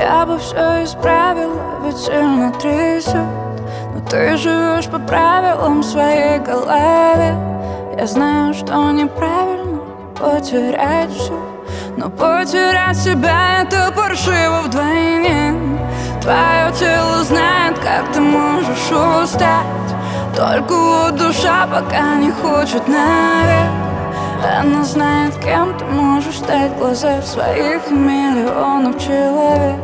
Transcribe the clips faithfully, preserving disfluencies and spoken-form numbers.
Я бы все исправила, ведь сильно трясет. Но ты живешь по правилам в своей голове. Я знаю, что неправильно потерять все, но потерять себя — это паршиво вдвойне. Твое тело знает, как ты можешь устать, только вот душа пока не хочет наверх. Она знает, кем ты можешь стать в глазах своих миллионов человек.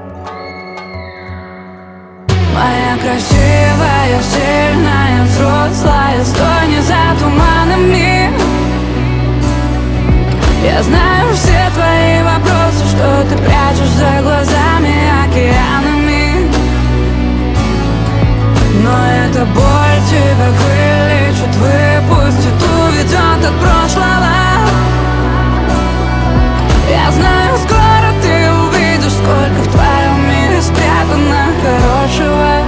Моя красивая, сильная, взрослая, стой не за туманами. Я знаю все твои вопросы, что ты прячешь за глазами океанами. Но эта боль тебя вылечит, выпустит, уведет от прошлого. Я знаю, скоро ты увидишь, сколько в твоем мире спрятано хорошего.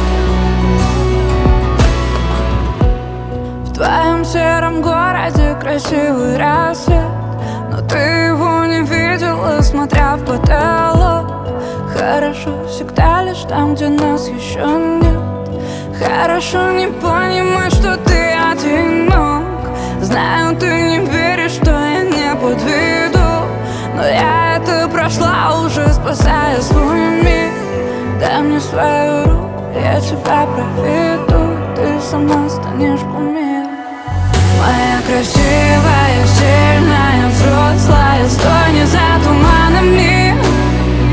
В твоем сером городе красивый рассвет, но ты его не видела, смотря в потолок. Хорошо всегда лишь там, где нас еще нет. Хорошо не понимать, что ты одинок. Знаю, ты не веришь, что я не подведу, но я это прошла уже, спасая свой мир. Дай мне свою руку, я тебя проведу, ты сама станешь кумиром. Моя красивая, сильная, взрослая, стой не за туманами.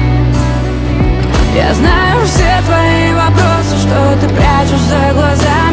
Я знаю все твои вопросы, что ты прячешь за глазами